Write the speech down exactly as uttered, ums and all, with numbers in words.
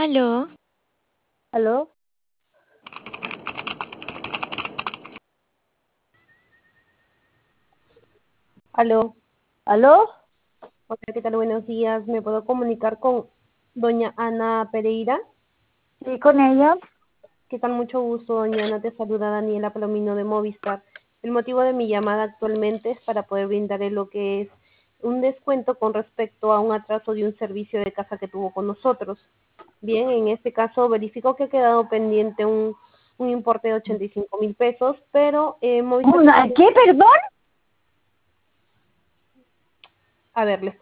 Aló, ¿Aló? Aló, ¿Aló? hola, ¿qué tal? Buenos días. ¿Me puedo comunicar con doña Ana Pereira? Sí, con ella. ¿Qué tal? Mucho gusto, doña Ana. Te saluda Daniela Palomino de Movistar. El motivo de mi llamada actualmente es para poder brindarle lo que es un descuento con respecto a un atraso de un servicio de casa que tuvo con nosotros. Bien, en este caso verifico que ha quedado pendiente un, un importe de ochenta y cinco mil pesos, pero eh, Movistar Una- tiene... ¿Qué, perdón? A ver, les